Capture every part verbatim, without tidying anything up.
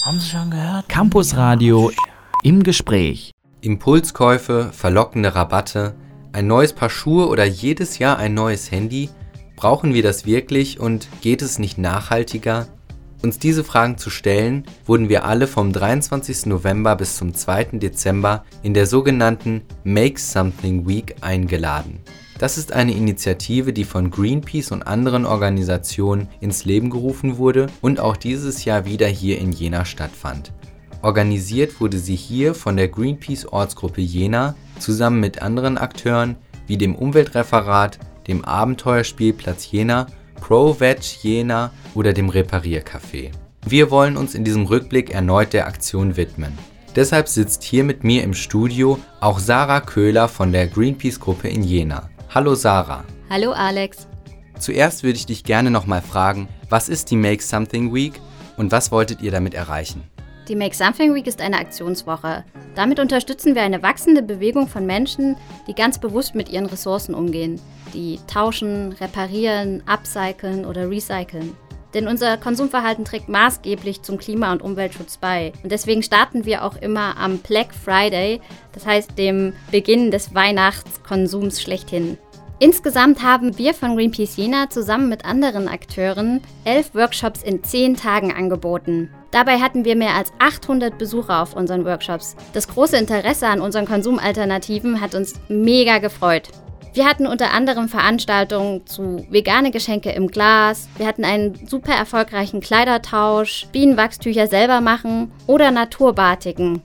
Haben Sie schon gehört? Campusradio im Gespräch. Impulskäufe, verlockende Rabatte, ein neues Paar Schuhe oder jedes Jahr ein neues Handy? Brauchen wir das wirklich und geht es nicht nachhaltiger? Uns diese Fragen zu stellen, wurden wir alle vom dreiundzwanzigsten November bis zum zweiten Dezember in der sogenannten Make Something Week eingeladen. Das ist eine Initiative, die von Greenpeace und anderen Organisationen ins Leben gerufen wurde und auch dieses Jahr wieder hier in Jena stattfand. Organisiert wurde sie hier von der Greenpeace-Ortsgruppe Jena zusammen mit anderen Akteuren wie dem Umweltreferat, dem Abenteuerspielplatz Jena, ProVeg Jena oder dem Repariercafé. Wir wollen uns in diesem Rückblick erneut der Aktion widmen. Deshalb sitzt hier mit mir im Studio auch Sarah Köhler von der Greenpeace-Gruppe in Jena. Hallo Sarah. Hallo Alex. Zuerst würde ich dich gerne nochmal fragen, was ist die Make Something Week und was wolltet ihr damit erreichen? Die Make Something Week ist eine Aktionswoche. Damit unterstützen wir eine wachsende Bewegung von Menschen, die ganz bewusst mit ihren Ressourcen umgehen, die tauschen, reparieren, upcyclen oder recyceln. Denn unser Konsumverhalten trägt maßgeblich zum Klima- und Umweltschutz bei. Und deswegen starten wir auch immer am Black Friday, das heißt dem Beginn des Weihnachtskonsums schlechthin. Insgesamt haben wir von Greenpeace Jena zusammen mit anderen Akteuren elf Workshops in zehn Tagen angeboten. Dabei hatten wir mehr als achthundert Besucher auf unseren Workshops. Das große Interesse an unseren Konsumalternativen hat uns mega gefreut. Wir hatten unter anderem Veranstaltungen zu vegane Geschenke im Glas, wir hatten einen super erfolgreichen Kleidertausch, Bienenwachstücher selber machen oder Naturbatiken.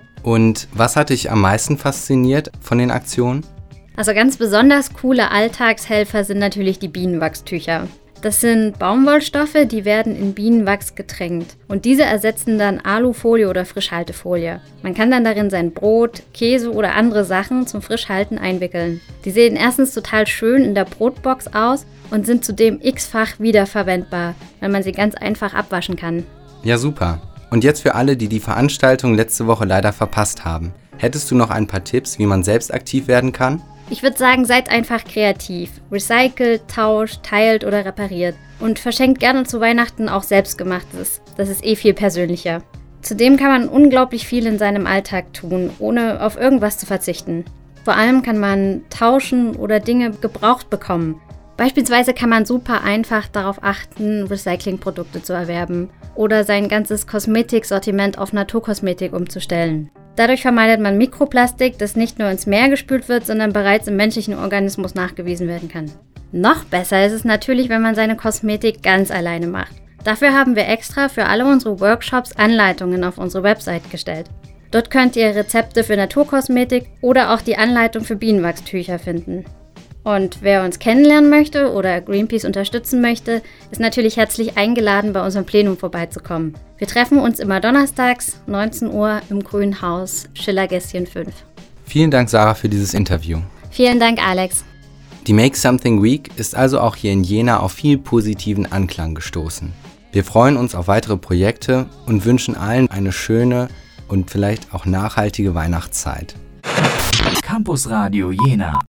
Und was hat dich am meisten fasziniert von den Aktionen? Also ganz besonders coole Alltagshelfer sind natürlich die Bienenwachstücher. Das sind Baumwollstoffe, die werden in Bienenwachs getränkt. Und diese ersetzen dann Alufolie oder Frischhaltefolie. Man kann dann darin sein Brot, Käse oder andere Sachen zum Frischhalten einwickeln. Die sehen erstens total schön in der Brotbox aus und sind zudem x-fach wiederverwendbar, weil man sie ganz einfach abwaschen kann. Ja, super. Und jetzt für alle, die die Veranstaltung letzte Woche leider verpasst haben. Hättest du noch ein paar Tipps, wie man selbst aktiv werden kann? Ich würde sagen, seid einfach kreativ. Recycelt, tauscht, teilt oder repariert. Und verschenkt gerne zu Weihnachten auch Selbstgemachtes. Das ist eh viel persönlicher. Zudem kann man unglaublich viel in seinem Alltag tun, ohne auf irgendwas zu verzichten. Vor allem kann man tauschen oder Dinge gebraucht bekommen. Beispielsweise kann man super einfach darauf achten, Recyclingprodukte zu erwerben oder sein ganzes Kosmetiksortiment auf Naturkosmetik umzustellen. Dadurch vermeidet man Mikroplastik, das nicht nur ins Meer gespült wird, sondern bereits im menschlichen Organismus nachgewiesen werden kann. Noch besser ist es natürlich, wenn man seine Kosmetik ganz alleine macht. Dafür haben wir extra für alle unsere Workshops Anleitungen auf unsere Website gestellt. Dort könnt ihr Rezepte für Naturkosmetik oder auch die Anleitung für Bienenwachstücher finden. Und wer uns kennenlernen möchte oder Greenpeace unterstützen möchte, ist natürlich herzlich eingeladen, bei unserem Plenum vorbeizukommen. Wir treffen uns immer donnerstags, neunzehn Uhr im Grünen Haus, Schillergässchen fünf. Vielen Dank, Sarah, für dieses Interview. Vielen Dank, Alex. Die Make Something Week ist also auch hier in Jena auf viel positiven Anklang gestoßen. Wir freuen uns auf weitere Projekte und wünschen allen eine schöne und vielleicht auch nachhaltige Weihnachtszeit. Campusradio Jena.